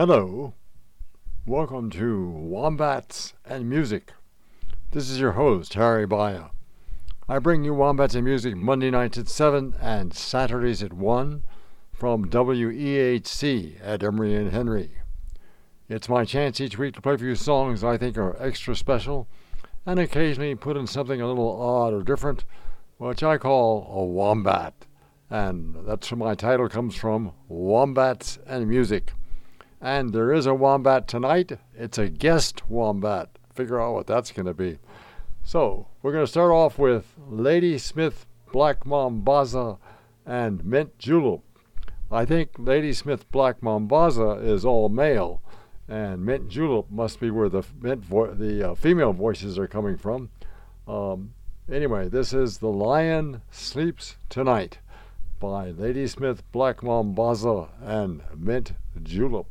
Hello, welcome to Wombats and Music. This is your host, Harry Baya. I bring you Wombats and Music Monday nights at 7 and Saturdays at 1 from WEHC at Emory and Henry. It's my chance each week to play for you songs I think are extra special and occasionally put in something a little odd or different, which I call a wombat. And that's where my title comes from, Wombats and Music. And there is a wombat tonight. It's a guest wombat. Figure out what that's going to be. So, we're going to start off with Ladysmith Black Mambaza and Mint Julep. I think Ladysmith Black Mambaza is all male, and Mint Julep must be where the female voices are coming from. Anyway, this is The Lion Sleeps Tonight by Ladysmith Black Mambaza and Mint Julep.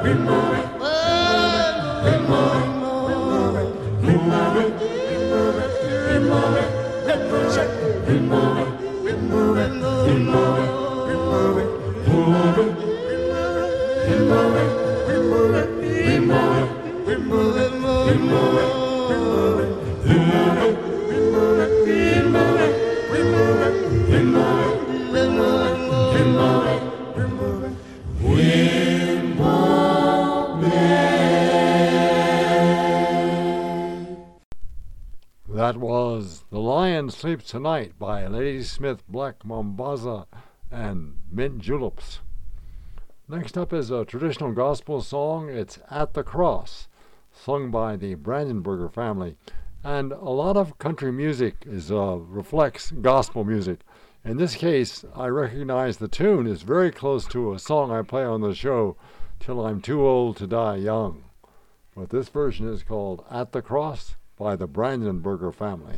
That was The Lion Sleeps Tonight by Ladysmith Black Mambaza and Mint Juleps. Next up is a traditional gospel song. It's At the Cross, sung by the Brandenburger family. And a lot of country music reflects gospel music. In this case, I recognize the tune is very close to a song I play on the show, Till I'm Too Old to Die Young. But this version is called At the Cross by the Brandenburger family.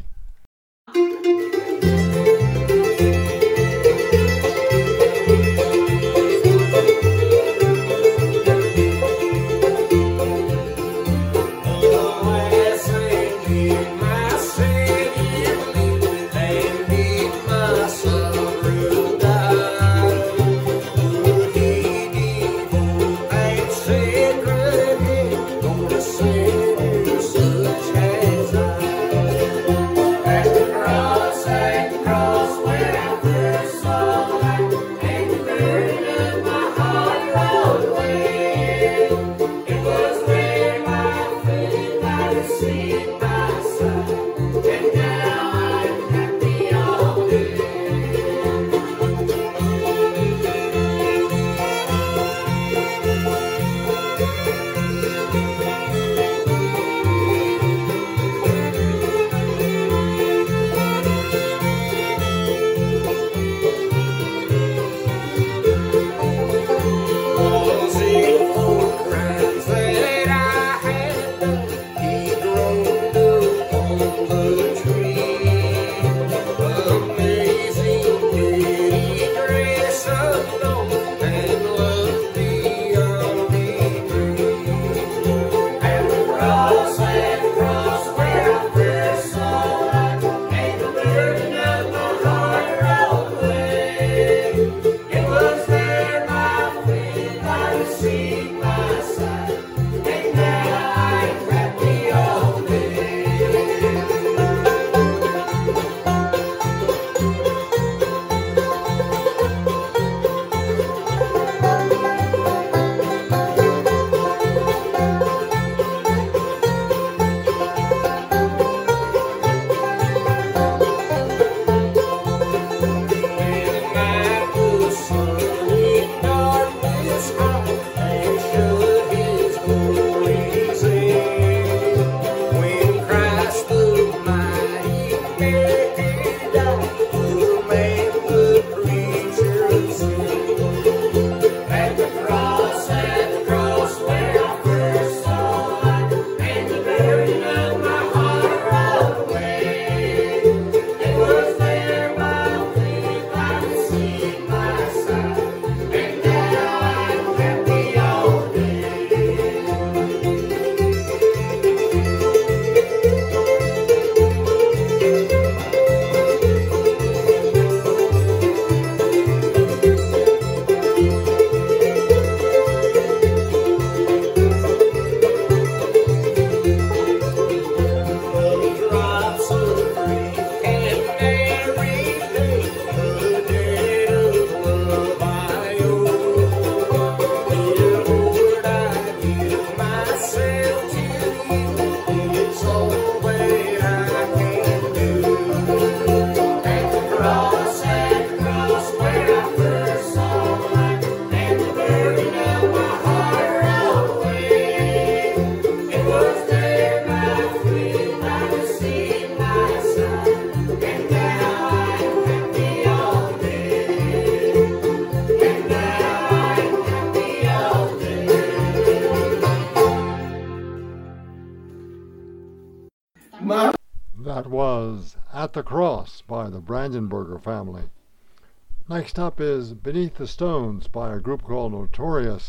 That was At the Cross by the Brandenburger family. Next up is Beneath the Stones by a group called Notorious,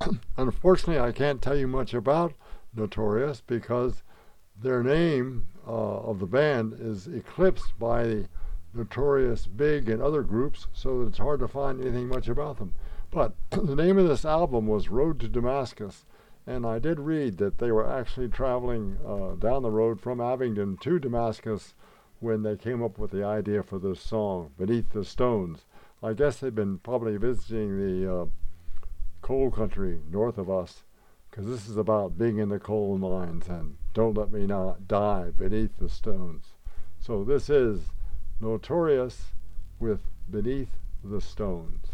Unfortunately, I can't tell you much about Notorious because their name of the band is eclipsed by the Notorious Big and other groups, so that it's hard to find anything much about them. But the name of this album was Road to Damascus, and I did read that they were actually traveling down the road from Abingdon to Damascus when they came up with the idea for this song, Beneath the Stones. I guess they've been probably visiting the coal country north of us, because this is about being in the coal mines and don't let me not die beneath the stones. So this is Notorious with Beneath the Stones.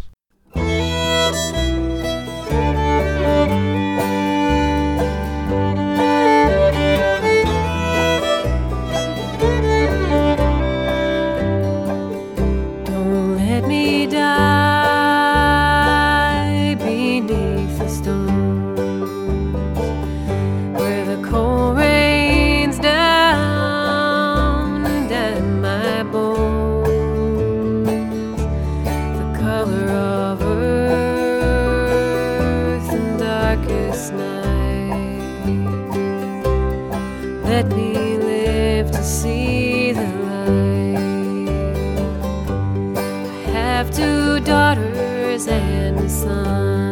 Don't let me die beneath the stones where the cold rains down and down my bones, the color of earth and darkest night. Let me live to see the have 2 daughters and a son.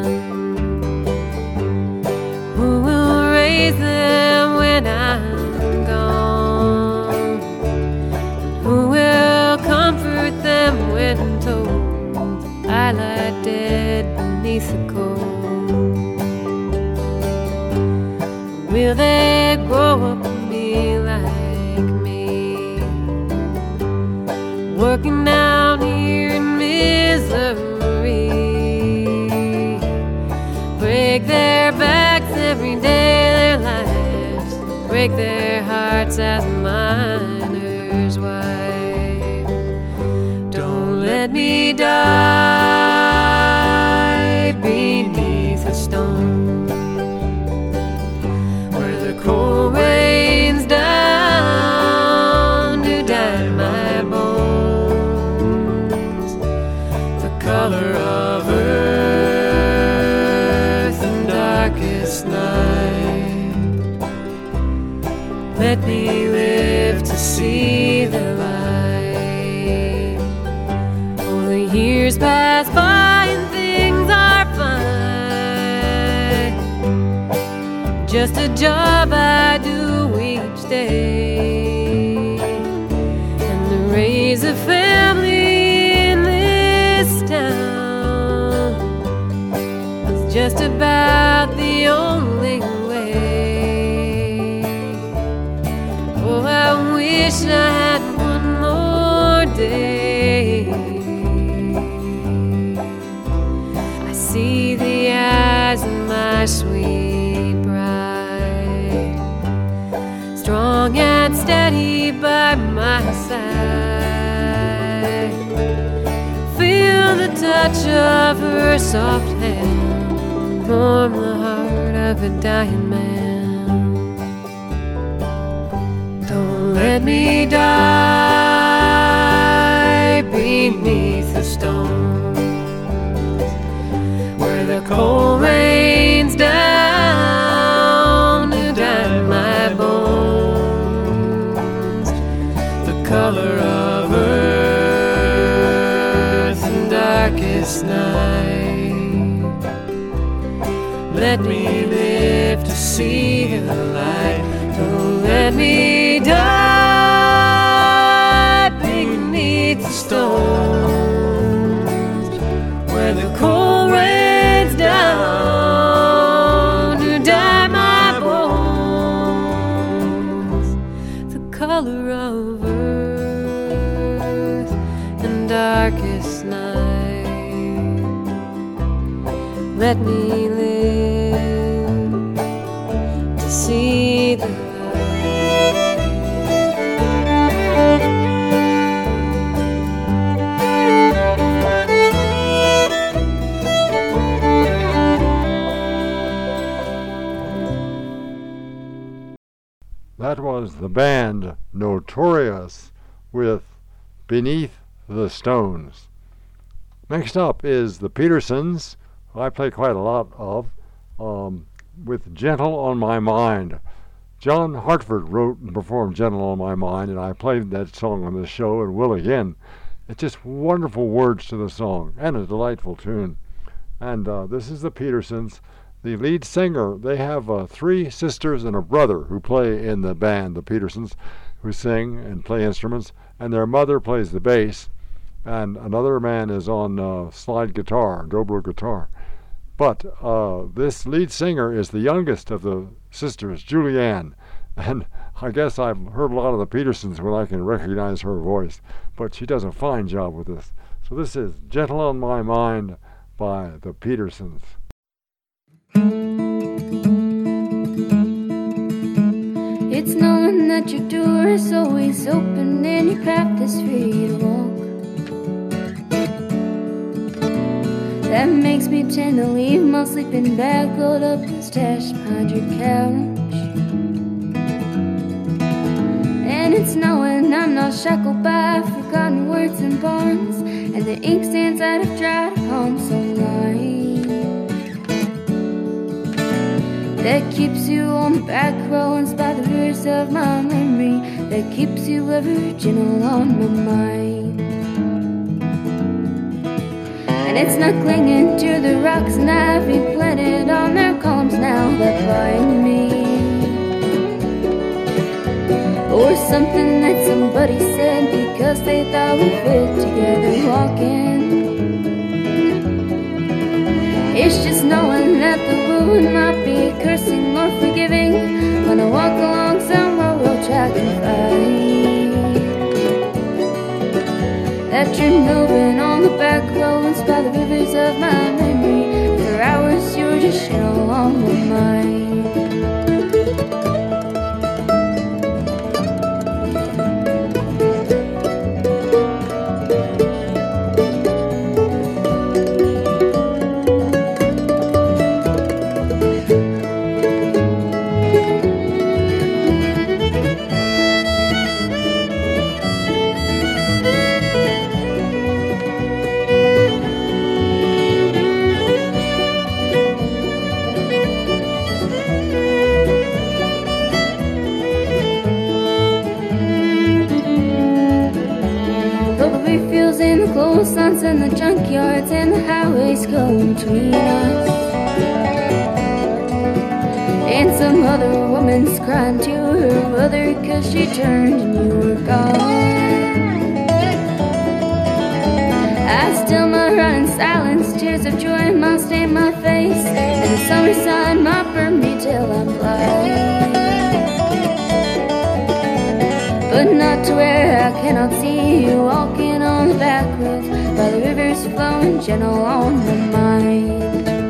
Who will raise them when I'm gone? Who will comfort them when told I lie dead beneath the cold? Will they grow up to be like me, working down here in misery, break their backs every day, their lives, break their hearts as a miner's wife? Don't let me die beneath a stone where the cold rains down to dye my bones, the color of earth and darkest night. Let me live to see the light. Oh, the years pass by and things are fine, just a job I do each day, and to raise a family in this town is just about the only way. Oh, I wish I had one more day. I see the eyes of my sweet bride, strong and steady by my side. Feel the touch of her soft hand, warm the heart of a dying man. Don't let me die beneath the stones where the cold rains down to dye my bones, the color of earth and darkest night. Let me live to see the light. Don't let me die beneath the stones where the cold rains down to dye my bones, the color of earth and darkest night. Let me live to see the light. That was the band Notorious with Beneath the Stones. Next up is the Petersons, who I play quite a lot of, with Gentle on My Mind. John Hartford wrote and performed Gentle on My Mind, and I played that song on this show and will again. It's just wonderful words to the song and a delightful tune. And this is the Petersons. The lead singer, they have 3 sisters and a brother who play in the band, the Petersons, who sing and play instruments, and their mother plays the bass, and another man is on slide guitar, dobro guitar. But this lead singer is the youngest of the sisters, Julianne, and I guess I've heard a lot of the Petersons when I can recognize her voice, but she does a fine job with this. So this is Gentle on My Mind by the Petersons. It's knowing that your door is always open and your path is free to walk. That makes me tend to leave my sleeping bag rolled up and stashed behind your couch. And it's knowing I'm not shackled by forgotten words and bonds, and the inkstands that have dried upon some line that keeps you on the back roads by the rivers of my memory, that keeps you ever gentle on my mind. And it's not clinging to the rocks and ivy planted on their columns now that bind me, or something that somebody said because they thought we fit together walking. It's just knowing that the road might be cursing or forgiving when I walk along some railroad track and find that you're moving on the back roads by the rivers of my memory. For hours you were just gentle on my mind. Signs in the junkyards and the highways go between us, and some other woman's crying to her mother 'cause she turned and you were gone. I still might run in silence, tears of joy might stain my face, and the summer sun might burn me till I'm blind, but not to where I cannot see you walking on the back roads by the rivers flowing gentle on my mind.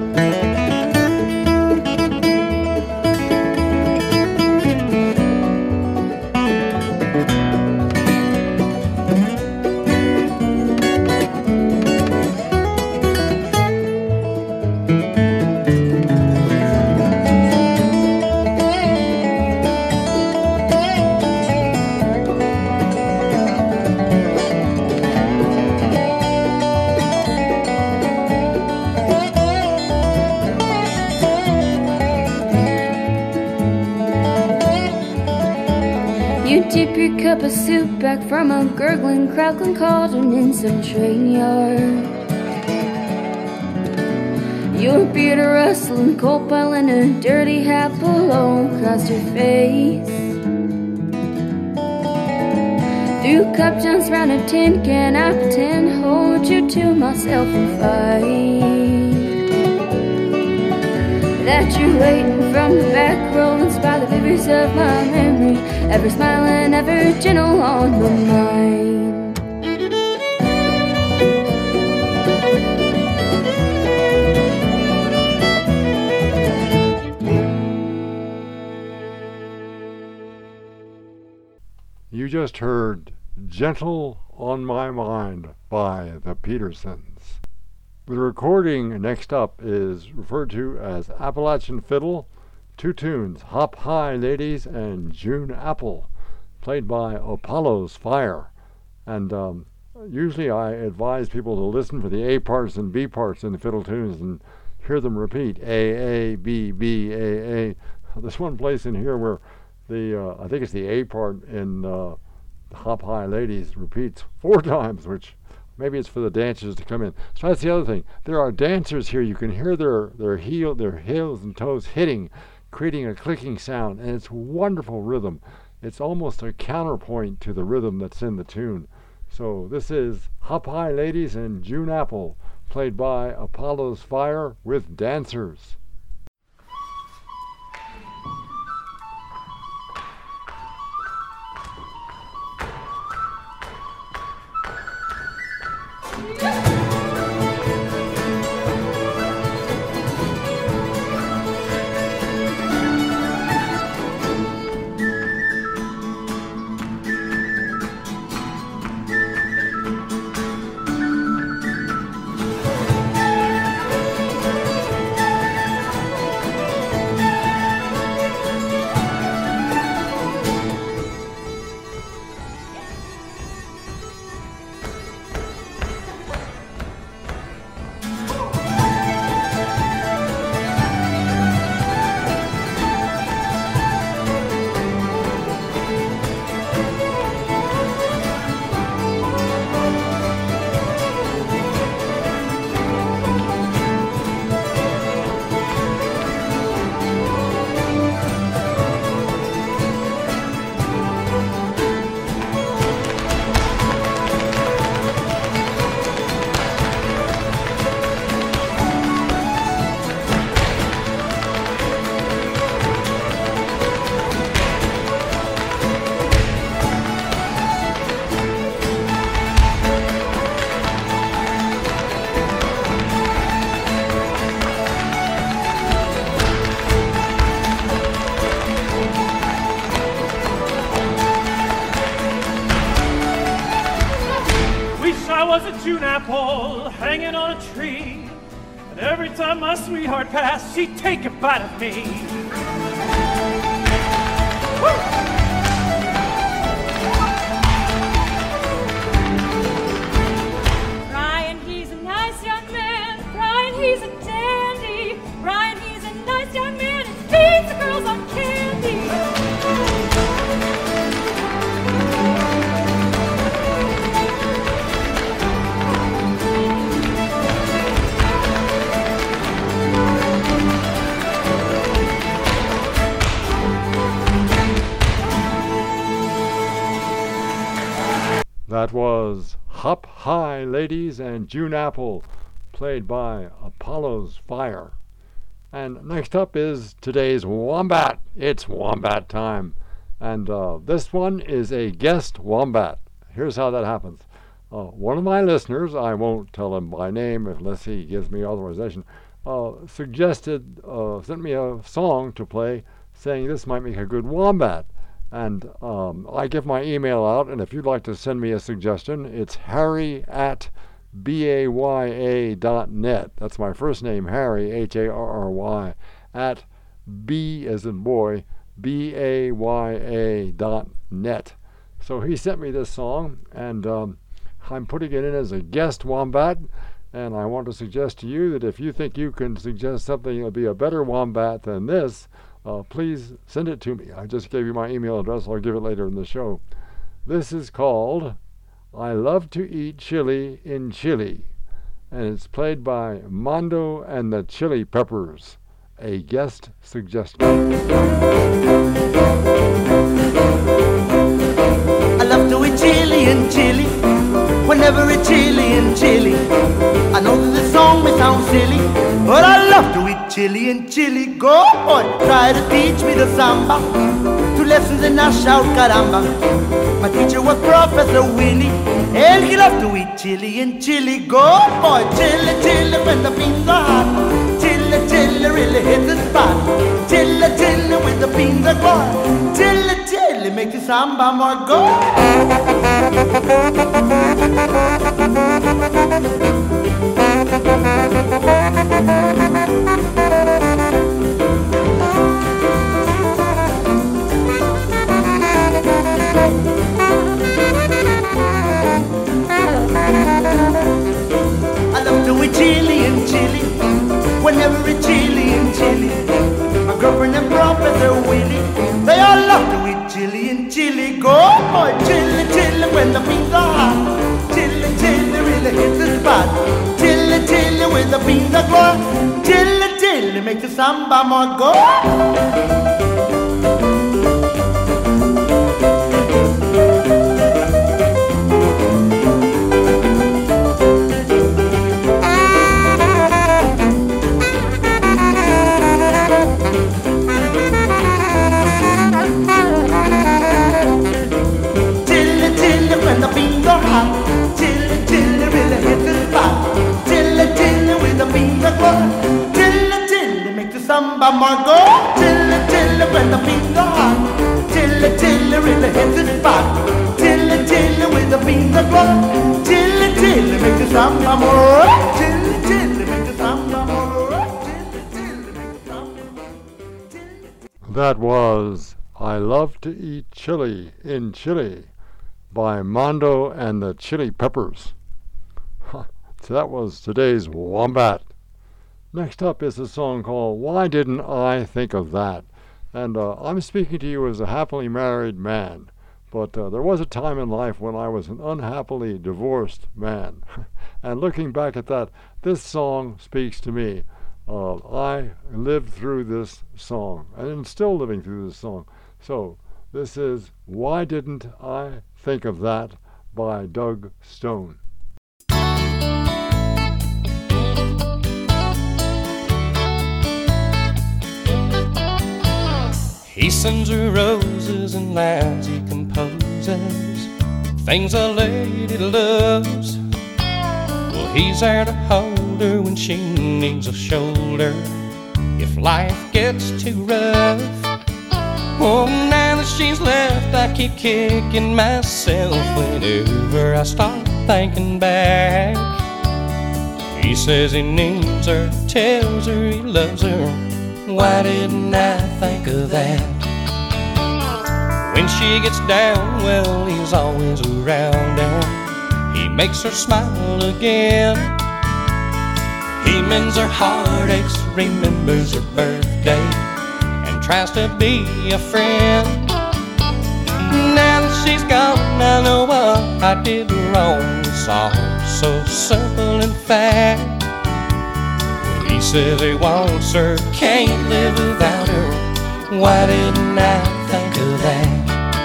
Dip your cup of soup back from a gurgling, crackling cauldron in some train yard. Your beard a rustling, coal pile and a dirty hat below across your face. Through cup jumps round a tin can, I pretend hold you to myself and fight that you're waiting from the back roads by the rivers of my memory, ever smiling, ever gentle on my mind. You just heard Gentle on My Mind by the Petersons. The recording next up is referred to as Appalachian Fiddle, 2 tunes, Hop High Ladies and June Apple, played by Apollo's Fire. And usually I advise people to listen for the A parts and B parts in the fiddle tunes and hear them repeat A, B, B, A. There's one place in here where I think it's the A part in Hop High Ladies repeats 4 times, which maybe it's for the dancers to come in. So that's the other thing. There are dancers here. You can hear their heels and toes hitting, creating a clicking sound, and it's wonderful rhythm. It's almost a counterpoint to the rhythm that's in the tune. So this is Hop High Ladies and June Apple, played by Apollo's Fire with dancers. June apple hanging on a tree, and every time my sweetheart passed, she'd take a bite of me. Brian, he's a nice young man. Brian, he's a dandy. Brian, he's a nice young man and feeds the girls on candy. That was Hop High Ladies and June Apple, played by Apollo's Fire. And next up is today's Wombat. It's Wombat time. And this one is a guest Wombat. Here's how that happens. One of my listeners, I won't tell him by name unless he gives me authorization, sent me a song to play saying this might make a good Wombat. And I give my email out, and if you'd like to send me a suggestion, it's harry@baya.net. That's my first name, Harry, Harry, at B as in boy, BAYA.net. So he sent me this song, and I'm putting it in as a guest Wombat, and I want to suggest to you that if you think you can suggest something that will be a better Wombat than this, please send it to me. I just gave you my email address. I'll give it later in the show. This is called I Love to Eat Chili in Chile, and it's played by Mondo and the Chili Peppers, a guest suggestion. I love to eat chili in Chile, whenever it's chili in Chile. I know that this song may sound silly, but I love to eat chili in Chile. Go boy, try to teach me the samba, 2 lessons and I shout caramba. My teacher was Professor Winnie, and he loved to eat chili in Chile. Go boy, chili, chili when the beans are hot. Chili, chili really hit the spot. Chili, chili with the beans are gone. Chili, chili makes the samba more go. I love to eat chili in Chile, whenever Reverend and Professor Willie. They all love to eat chili and chili. Go boy, chili, chili when the beans are hot. Chili, chili really hits the spot. Chili, chili when the beans are gone. Chili, chili makes the samba more go. Samba Margot, chilly chilly when the beans are hot. Chilly chilly really hits the spot. Chilly chilly with the beans are gone. Chilly chilly makes the samba more. Chilly chilly makes the samba more. Chilly chilly makes the samba more. That was I Love to Eat Chili in Chile by Mondo and the Chili Peppers. So that was today's Wombat. Next up is a song called Why Didn't I Think of That? And I'm speaking to you as a happily married man, but there was a time in life when I was an unhappily divorced man. And looking back at that, this song speaks to me. I lived through this song, and am still living through this song. So this is Why Didn't I Think of That by Doug Stone. He sends her roses and lines he composes, things a lady loves. Well, he's there to hold her when she needs a shoulder, if life gets too rough. Oh, now that she's left, I keep kicking myself whenever I start thinking back. He says he needs her, tells her he loves her. Why didn't I think of that? When she gets down, well, he's always around and he makes her smile again. He mends her heartaches, remembers her birthday, and tries to be a friend. Now that she's gone, I know what I did wrong. It's all so simple and fact. He says he wants her, can't live without her. Why didn't I think of that?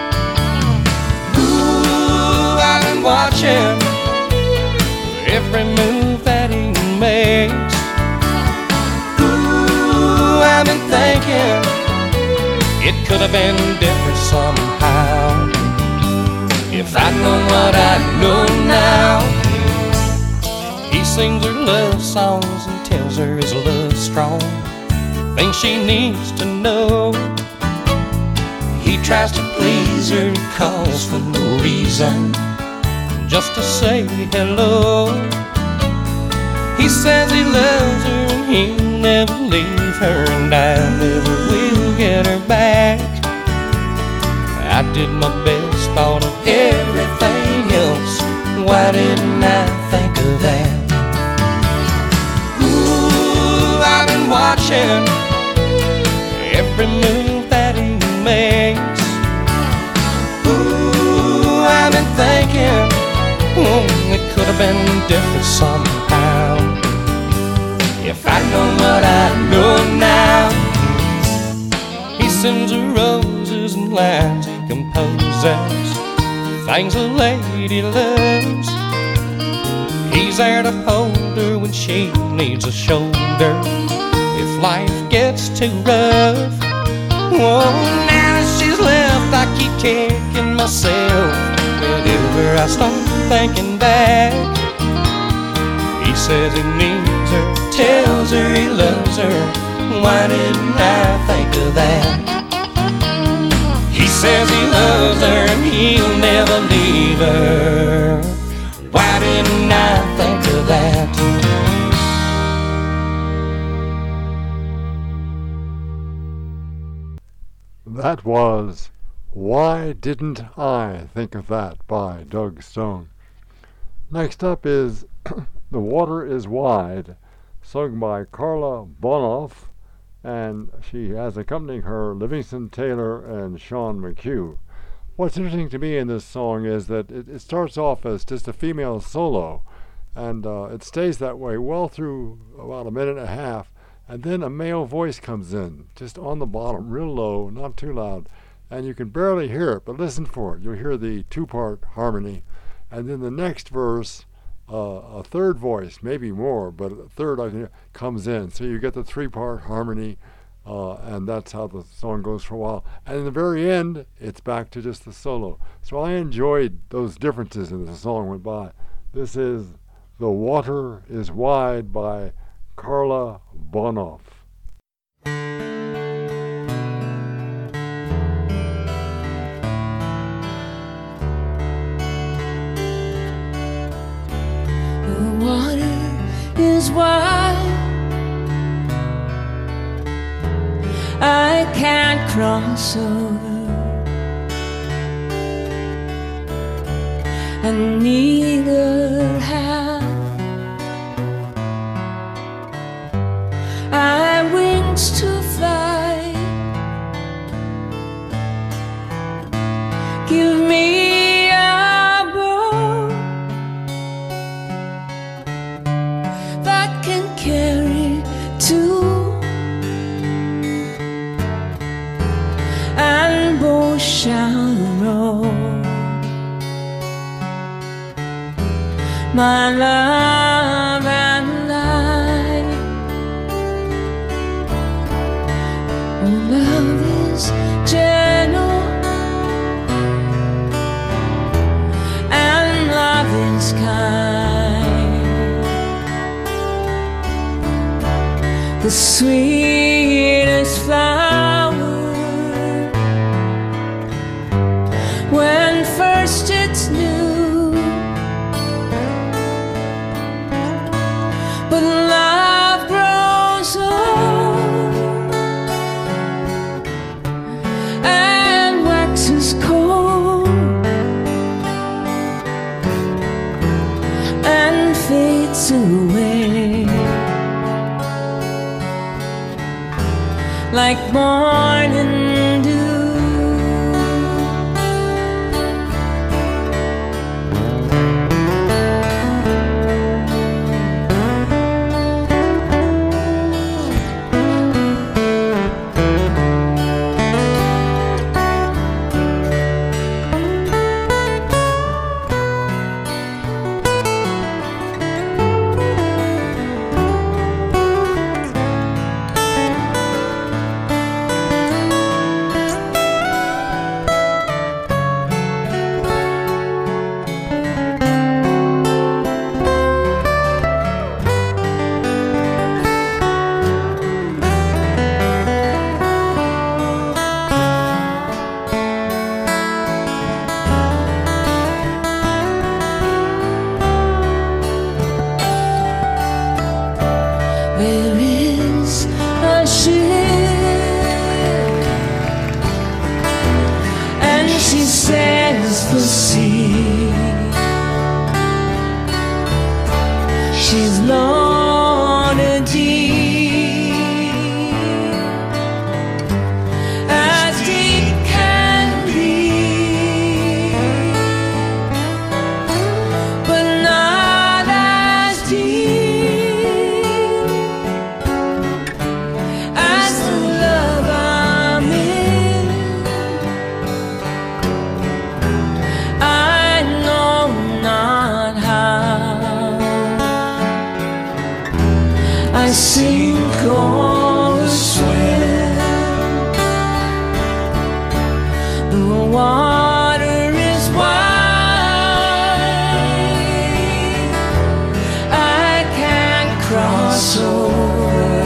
Ooh, I've been watching every move that he makes. Ooh, I've been thinking it could have been different somehow. If I'd known what I know now. He sings her love songs and tells her his love's strong, things she needs to know. He tries to please her, calls for no reason, just to say hello. He says he loves her and he'll never leave her, and I never will get her back. I did my best, thought of everything else. Why didn't I think of that? I've been watching every move that he makes. Ooh, I've been thinking, it could have been different somehow. If I'd known what I know now. He sends her roses and lines he composes, things a lady loves. He's there to hold her when she needs a shoulder, if life gets too rough. Oh, now that she's left, I keep kicking myself whenever I start thinking back. He says he needs her, tells her he loves her. Why didn't I think of that? He says he loves her and he'll never leave her. Why didn't I think of that? That was Why Didn't I Think of That by Doug Stone. Next up is The Water Is Wide, sung by Carla Bonoff and she has accompanying her Livingston Taylor and Sean McHugh. What's interesting to me in this song is that it starts off as just a female solo, and it stays that way well through about a minute and a half, and then a male voice comes in, just on the bottom, real low, not too loud, and you can barely hear it, but listen for it. You'll hear the two-part harmony, and then the next verse, a third voice, maybe more, but a third, I think, comes in. So you get the three-part harmony, and that's how the song goes for a while. And in the very end, it's back to just the solo. So I enjoyed those differences as the song went by. This is The Water is Wide by Carla Bonoff. The water is wide, I can't cross over, and neither have I wings to fly. Give me a boat that can carry two, and both shall row. My love and life, oh, love is gentle and love is kind. The sweetest flower, when first it's new, but love grows old and waxes cold and fades away, like morning dew. There is a ship, and she sails the sea. She's loaded deep, as deep can be, but not as deep as the love I'm in. I know not how I sink or swim. The water is wide, I can't cross over,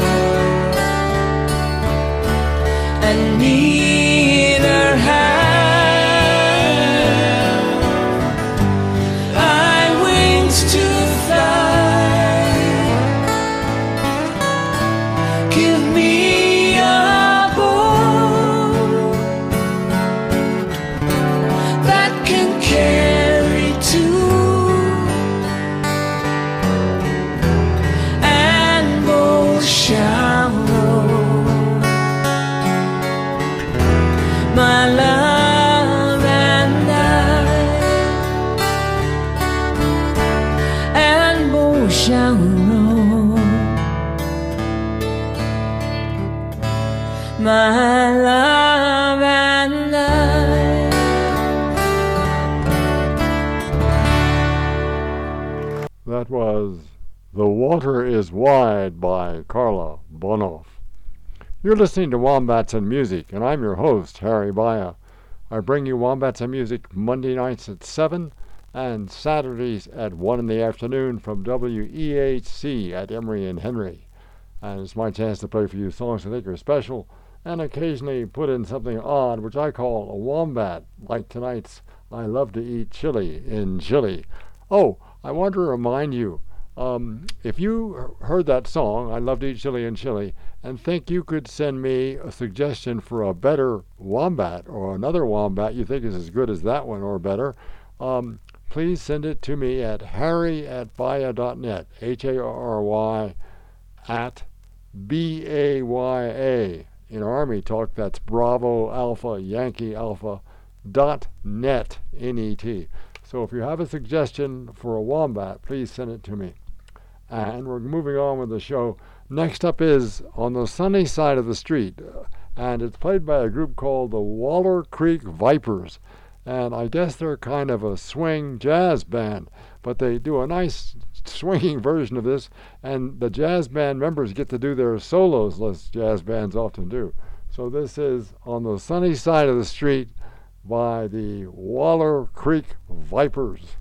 and neither have I wings to fly. Give me a boat that can carry two, and both shall row. my love and life. That was The Water is Wide by Carla Bonoff. You're listening to Wombats and Music, and I'm your host, Harry Baya. I bring you Wombats and Music Monday nights at 7 and Saturdays at 1 in the afternoon from WEHC at Emory and Henry. And it's my chance to play for you songs I think are special and occasionally put in something odd, which I call a wombat, like tonight's I Love to Eat Chili in Chile. Oh, I want to remind you, if you heard that song, I Love to Eat Chili in Chile, and think you could send me a suggestion for a better wombat or another wombat you think is as good as that one or better, please send it to me at harry@baya.net, HARRY at BAYA. In Army talk, that's Bravo Alpha Yankee Alpha .net, N-E-T. So if you have a suggestion for a wombat, please send it to me. And we're moving on with the show. Next up is On the Sunny Side of the Street, and it's played by a group called the Waller Creek Vipers. And I guess they're kind of a swing jazz band, but they do a nice swinging version of this, and the jazz band members get to do their solos, as jazz bands often do. So this is On the Sunny Side of the Street by the Waller Creek Vipers.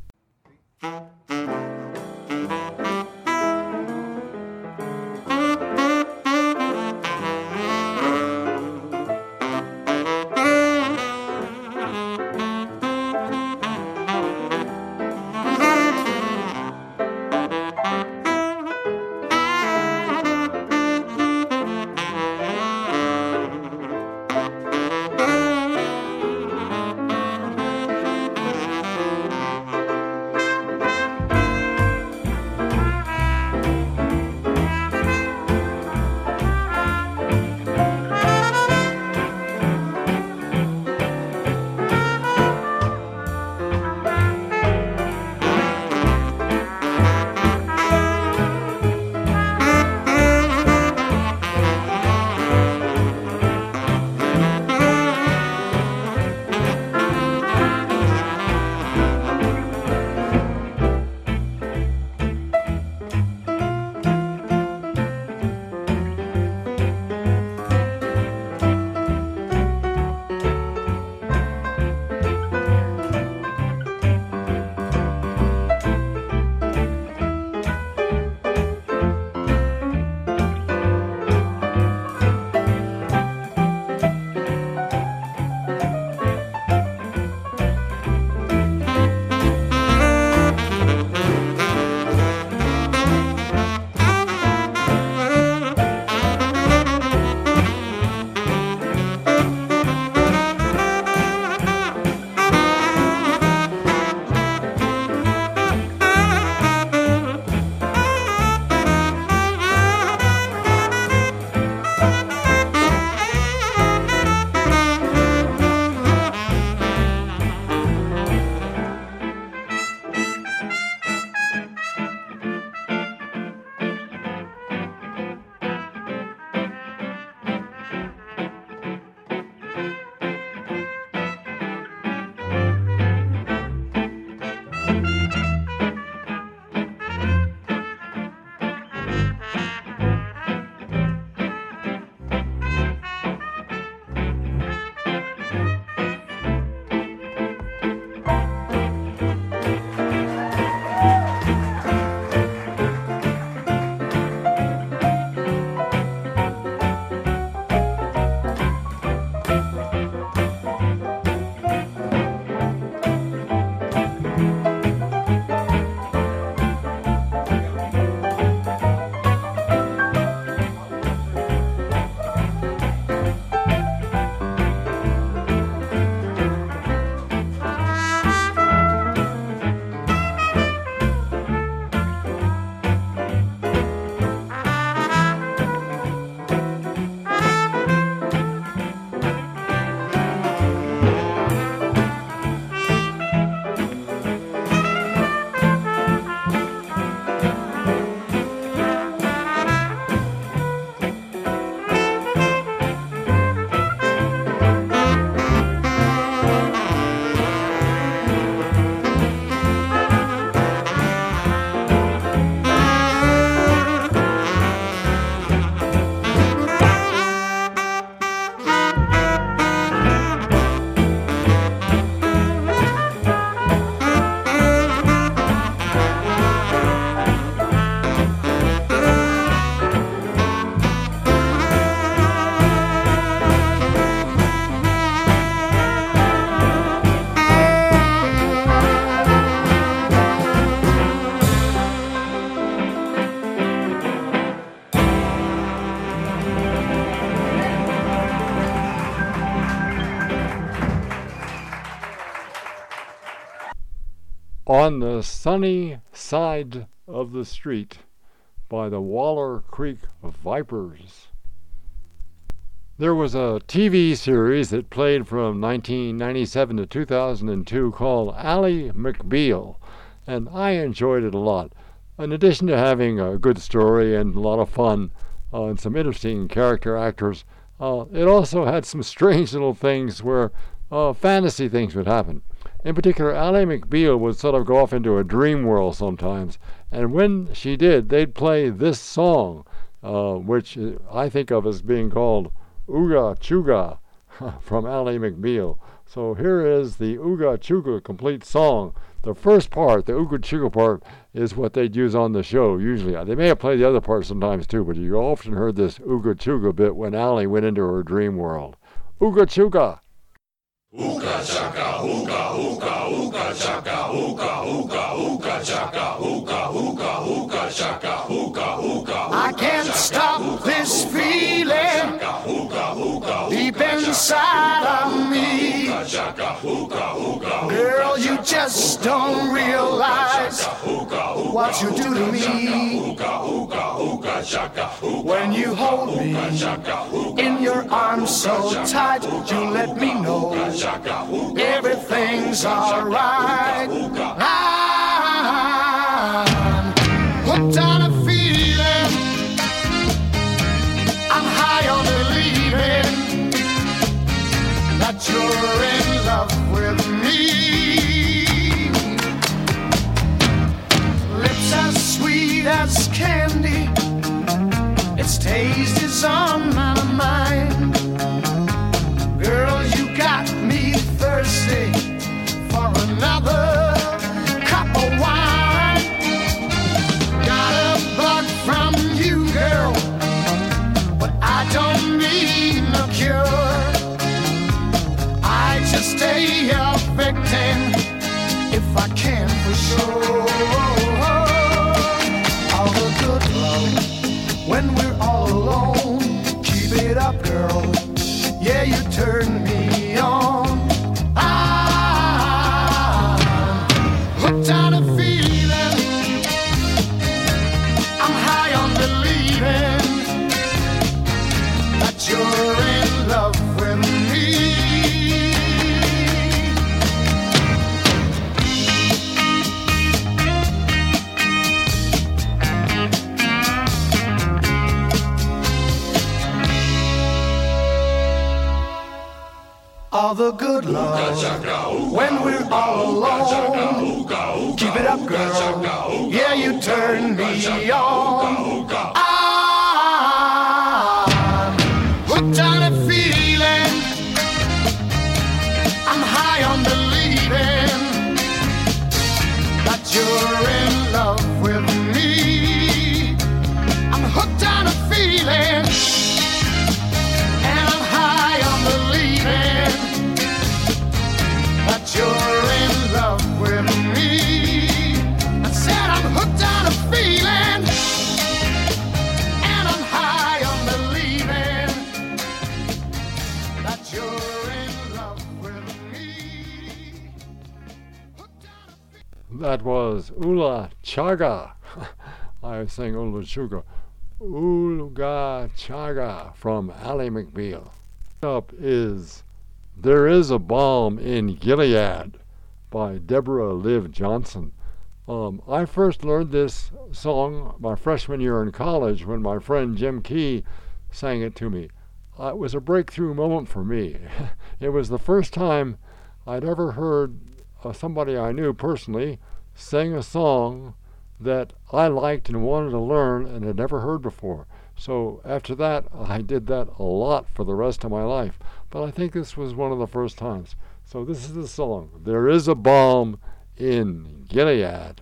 On the Sunny Side of the Street by the Waller Creek Vipers. There was a TV series that played from 1997 to 2002 called Ally McBeal, and I enjoyed it a lot. In addition to having a good story and a lot of fun and some interesting character actors, it also had some strange little things where fantasy things would happen. In particular, Ally McBeal would sort of go off into a dream world sometimes, and when she did, they'd play this song, which I think of as being called Ooga Chooga from Ally McBeal. So here is the Ooga Chooga complete song. The first part, the Ooga Chooga part, is what they'd use on the show usually. They may have played the other part sometimes too, but you often heard this Ooga Chooga bit when Ally went into her dream world. Ooga Chooga! Ooga chaka, ooga, ooga, ooga chaka, ooga, ooga, ooga chaka, ooga, ooga, ooga chaka, ooga, ooga. I can't stop this feeling deep inside of me. Girl, you just don't realize what you do to me. When you hold me in your arms so tight, you let me know everything's alright. I'm hooked on a feeling, I'm high on believing that you're in love with me. Lips as sweet as candy, its taste is on my mind. Girl, you got me thirsty for another cup of wine. Got a bug from you, girl, but I don't need no cure. I just stay a victim if I can for sure. All the good love when we're all alone. Keep it up, girl. Yeah, you turn me on. I'm hooked on a feeling, I'm high on believing that you're in love with me. All the good love when we're all alone. Keep it up, girl. Yeah, you turn me on. I'm hooked on a feeling, I'm high on believing that you're in love with me. I'm hooked on a feeling, and I'm high on believing that you're in love with me. I said I'm hooked on a feeling, and I'm high on believing that you're in love with me. That was Ula Chaga. I was saying Ula Chuga. Uluga Chaga from Ally McBeal. Up is There Is a Balm in Gilead by Deborah Liv Johnson. I first learned this song my freshman year in college when my friend Jim Key sang it to me. It was a breakthrough moment for me. It was the first time I'd ever heard somebody I knew personally sing a song that I liked and wanted to learn and had never heard before. So after that, I did that a lot for the rest of my life. But I think this was one of the first times. So this is the song, There Is a Balm in Gilead.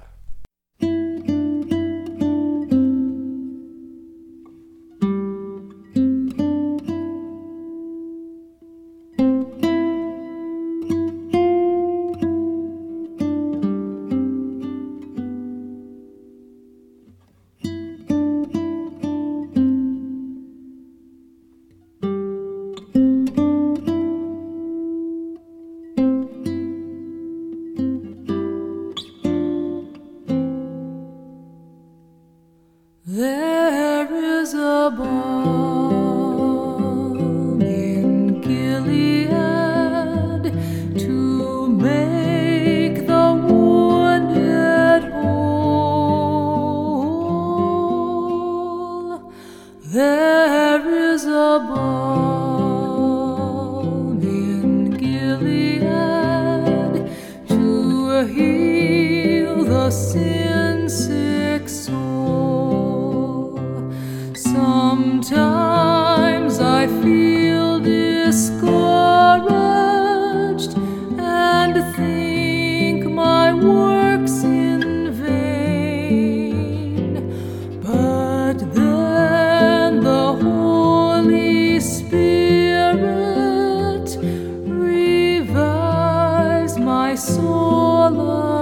soul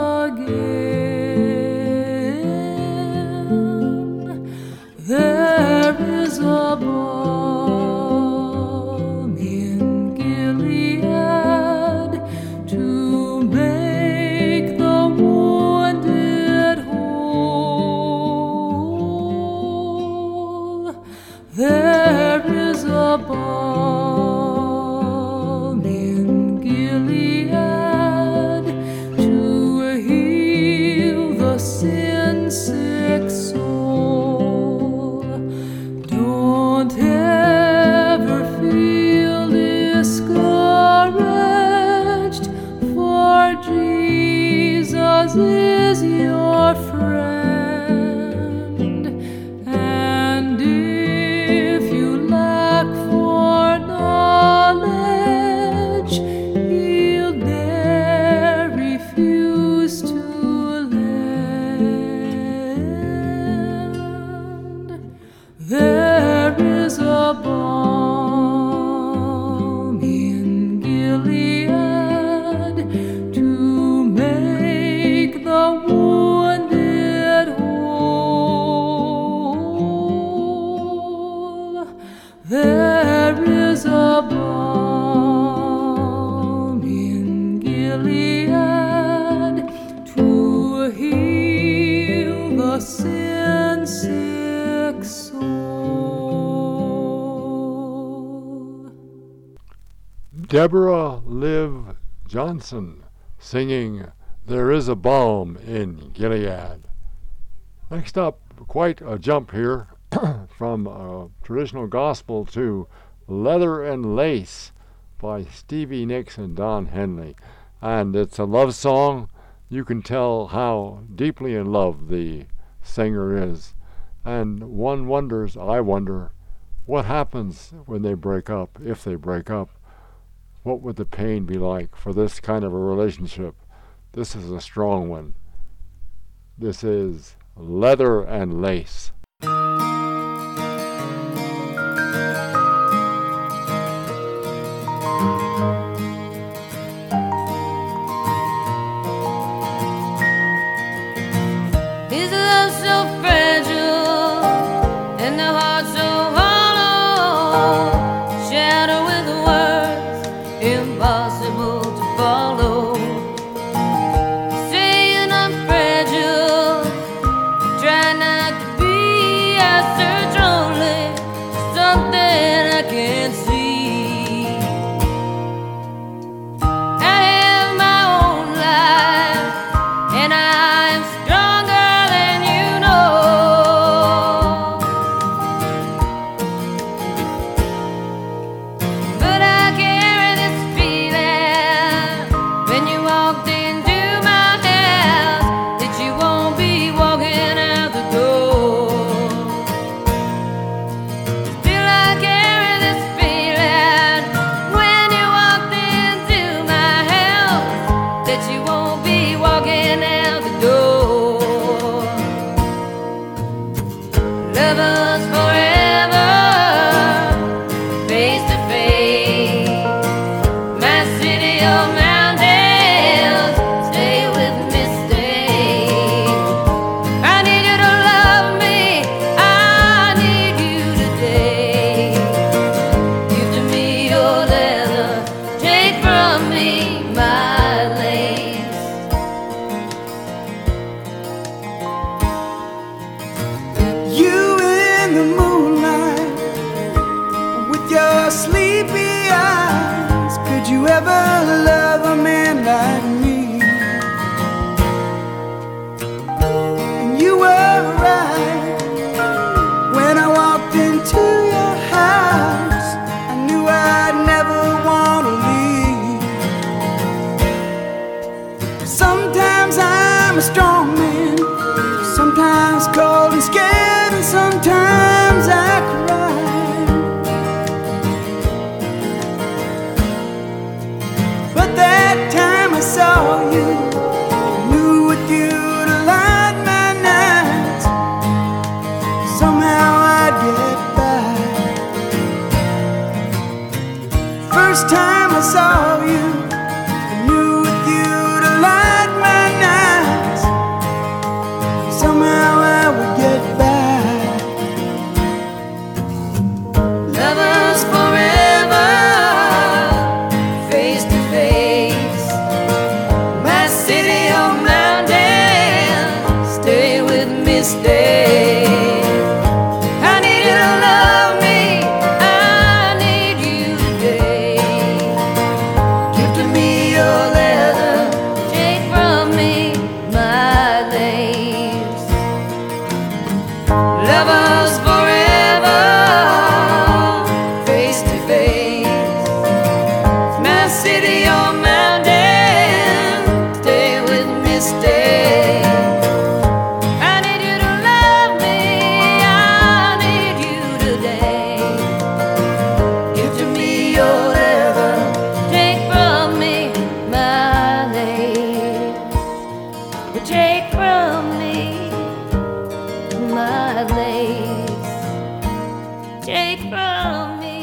again. There is a balm in Gilead to make the wounded whole. There is a balm in Gilead to heal the sin-sick soul. Don't ever feel discouraged, for Jesus is your friend. And if you lack for knowledge, he'll ne'er refuse to lend. There is a balm in Gilead to make the wounded whole. There is a balm in Gilead to heal the sin-sick soul. Deborah Liv Johnson singing There Is a Balm in Gilead. Next up, quite a jump here from traditional gospel to Leather and Lace by Stevie Nicks and Don Henley. And it's a love song. You can tell how deeply in love the singer is. And one wonders, I wonder, what happens when they break up, if they break up? What would the pain be like for this kind of a relationship? This is a strong one. This is Leather and Lace. Is love so fragile and the heart so hollow? Shadow with words impossible to follow. Saying I'm fragile, try not to be. I search only for something I can't see. I have my own life, and I am stronger than you know. But I carry this feeling when you walked into my house that you won't be walking out the door. Still I carry this feeling when you walked into my house that you won't be walking out the door. Lovers forever, face to face. My city of mountains, stay with me, stay. I need you to love me, I need you today. Give to me your leather, take from me my lace. You in the moonlight with your sleepy eyes. Could you ever love a man like me? And you were right when I walked into your house. I knew I'd never want to leave. Sometimes I'm a strong man, sometimes cold and scared, and sometimes I cry. But that time I saw you, I knew with you to light my nights, somehow I'd get by. First time I saw you, I knew with you to city or mountain, stay with me, stay. I need you to love me, I need you today. Give to me your leather, take from me my lace. But take from me my lace. Take from me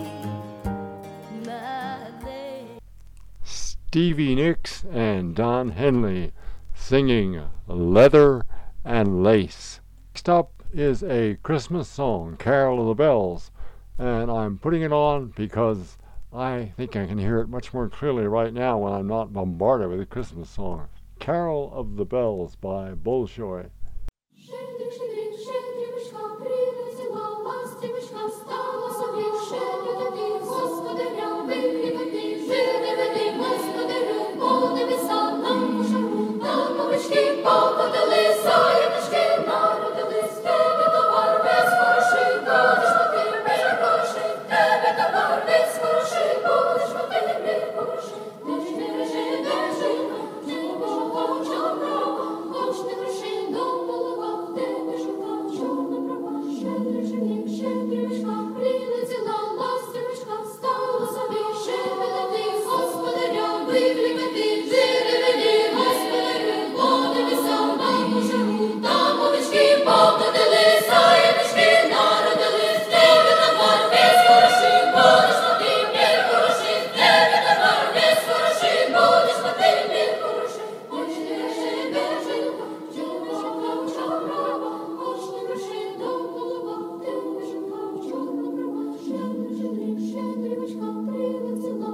my lace. Stevie Nicks and Don Henley singing Leather and Lace. Next up is a Christmas song, Carol of the Bells, and I'm putting it on because I think I can hear it much more clearly right now when I'm not bombarded with a Christmas song. Carol of the Bells by Bolshoi. Щедрик, щедрик, щедрівочка, прилетіла ластівочка, стала собі щедрити, господаря, вихлібати, жири веди, господарю, по небеса нам пошару, нам овечки покотили, заєночки народились, тебе товар весь хороший, будеш мати без грошей, тебе товар весь хороший, будеш мати без грошей. Держи, держи, не Бога, чорна, хоч не гроші, до полова, тебе шукав, чорна права. Щедрик, щедрик, щедрівочка, прилетіла ластівочка, стала собі щедрити, господаря, вихлібати, жири веди, господарю, по небеса нам пошару, там овечки покотили, заєночки народились, тебе товар весь хороший, будеш мати без грошей, тебе товар весь хороший, будеш мати без грошей. Хоч не гроші, держи, тебе шукав, чорна права, хоч не гроші, до полова, тебе шукав, чорна права. Щедрик, щедрик, щедрівочка, прилетіла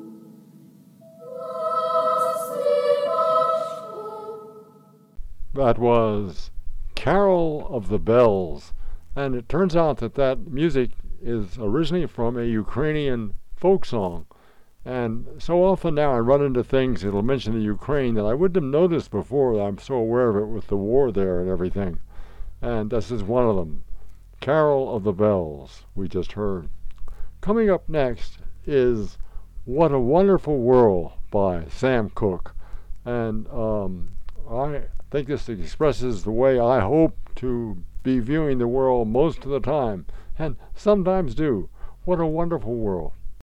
ластівочка. That was Carol of the Bells, and it turns out that that music is originally from a Ukrainian folk song. And so often now I run into things that'll mention the Ukraine that I wouldn't have noticed before. I'm so aware of it with the war there and everything. And this is one of them. Carol of the Bells, we just heard. Coming up next is What a Wonderful World by Sam Cooke. And I think this expresses the way I hope to be viewing the world most of the time, and sometimes do. What a wonderful world.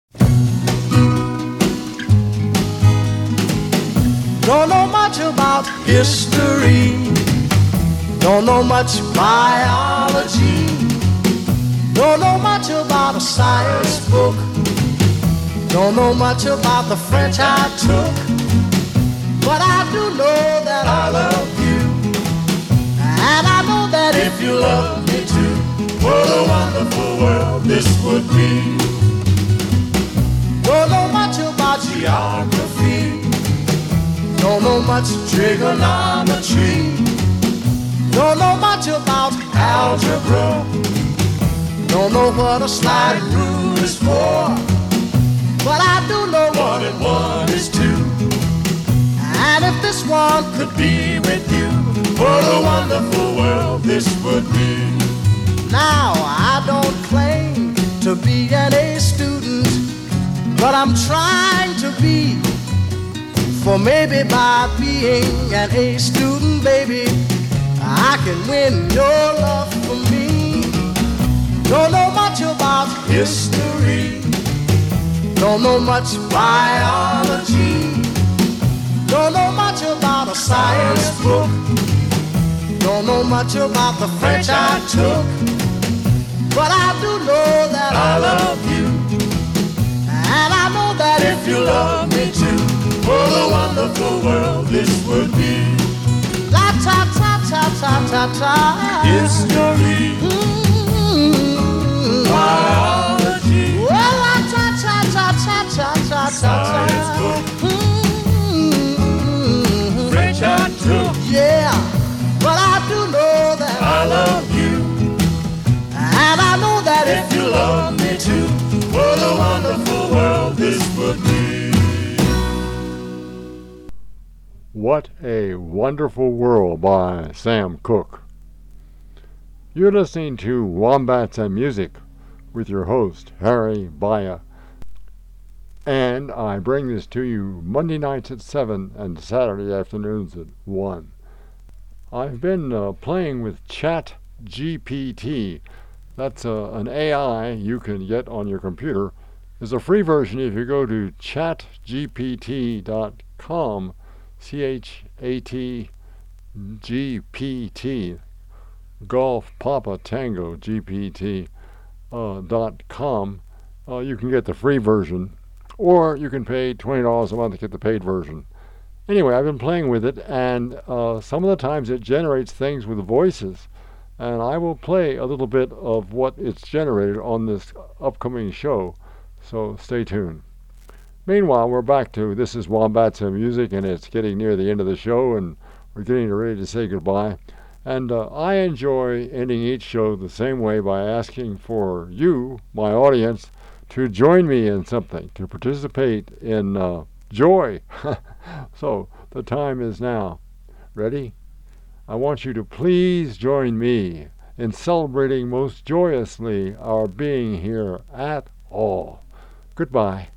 Don't know much about history, don't know much biology, don't know much about a science book, don't know much about the French I took, but I do know that I love you, and I know that if you love me too, What a wonderful world this would be. don't know much about geography, don't know much trigonometry, don't know much about algebra, don't know what a slide rule is for, but I do know 1 and 1 is 2. and if this one could Be with you. What a wonderful world this would be. now, I don't claim to be an A student, but I'm trying to be. For maybe by being an A student, baby, I can win your love for me. Don't know much about history, don't know much biology, don't know much about a science book, don't know much about the French I took, but I do know that I love you, and I know that if you love me too, What a wonderful world this would be. la ta ta ta ta ta ta, History, biology, well la ta ta ta ta ta ta ta Science book, ta. French I took. Yeah, but I do know that I love you. and I know that If you love me too, what a wonderful world this would be. What a Wonderful World by Sam Cooke. You're listening to Wombats and Music with your host, Harry Baya. And I bring this to you Monday nights at 7 and Saturday afternoons at 1. I've been playing with ChatGPT. That's an AI you can get on your computer. There's a free version if you go to chatgpt.com, ChatGPT, Golf Papa Tango GPT .com. You can get the free version, or you can pay $20 a month to get the paid version. Anyway, I've been playing with it, and some of the times it generates things with voices, and I will play a little bit of what it's generated on this upcoming show, so stay tuned. Meanwhile, we're back to This is Wombats and Music, and it's getting near the end of the show, and we're getting ready to say goodbye. And I enjoy ending each show the same way by asking for you, my audience, to join me in something, to participate in joy. So the time is now. Ready? I want you to please join me in celebrating most joyously our being here at all. Goodbye.